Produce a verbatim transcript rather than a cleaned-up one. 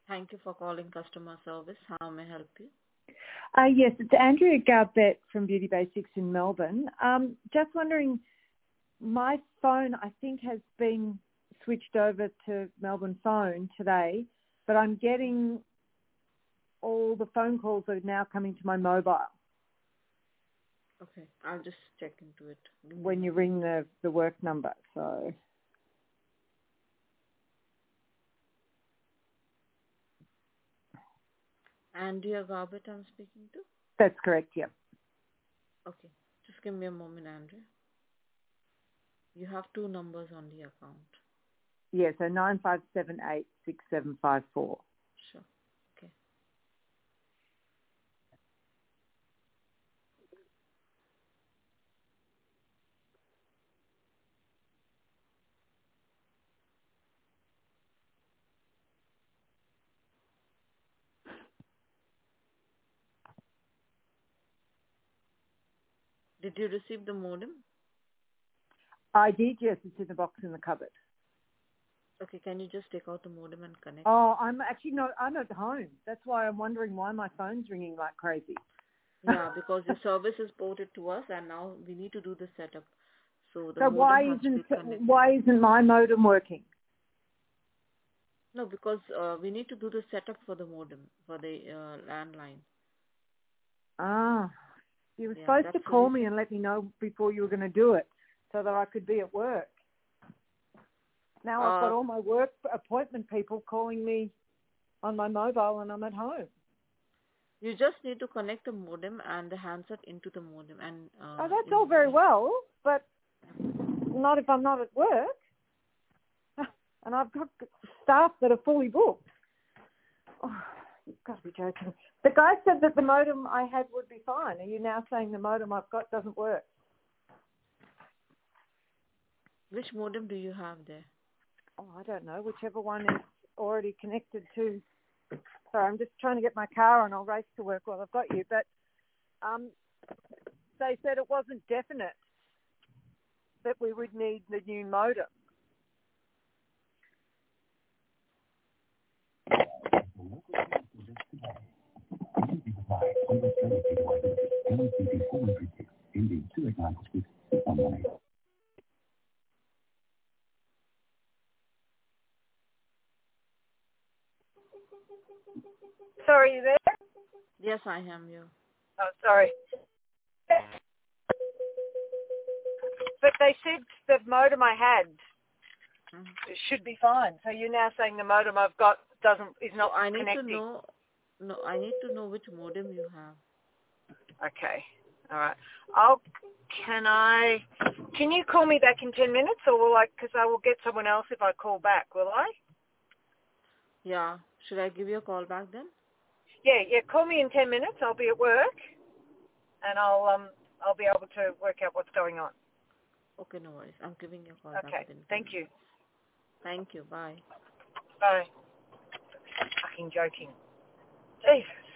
Thank you for calling customer service. How may I help you? Uh, yes, it's Andrea Garbett from Beauty Basics in Melbourne. Um, just wondering, my phone I think has been switched over to Melbourne phone today, but I'm getting all the phone calls are now coming to my mobile Okay, I'll just check into it. Give me when a you moment. ring the, the work number. So Andrea Garbett I'm speaking to? that's correct, yep. Okay, just give me a moment, Andrea. You have two numbers on the account. Yeah, so nine five seven eight six seven five four. Sure. Okay. Did you receive the modem? I did, yes, it's in the box in the cupboard. Okay, can you just take out the modem and connect? Oh, I'm actually not, I'm at home. That's why I'm wondering why my phone's ringing like crazy. Yeah, because the service is ported to us and now we need to do the setup. So the So why modem has to isn't, be connected. why isn't my modem working? No, because uh, we need to do the setup for the modem, for the uh, landline. Ah, you were Yeah, supposed that's to the call me reason. and let me know before you were going to do it so that I could be at work. Now I've got Uh, all my work appointment people calling me on my mobile and I'm at home. you just need to connect the modem and the handset into the modem. And uh, Oh, that's in all very the, well, but not if I'm not at work. And I've got staff that are fully booked. Oh, you've got to be joking. The guy said that the modem I had would be fine. Are you now saying the modem I've got doesn't work? which modem do you have there? Oh, I don't know. Whichever one is already connected to. Sorry, I'm just trying to get my car and I'll race to work while I've got you. But um, they said it wasn't definite that we would need the new modem. Sorry, you there? Yes, I am you. Oh, sorry. But they said the modem I had Mhm. should be fine. So you're now saying the modem I've got doesn't is So not I need to connecting. know. No, I need to know which modem you have. Okay. All right. I'll. Can I? Can you call me back in ten minutes, or will I? Because I will get someone else if I call back. Will I? Yeah. Should I give you a call back then? Yeah. Yeah. Call me in ten minutes. I'll be at work, and I'll um I'll be able to work out what's going on. Okay, no worries. I'm giving you a call back Okay. within ten Thank you. minutes. Thank you. Bye. Bye. Fucking joking. Jesus.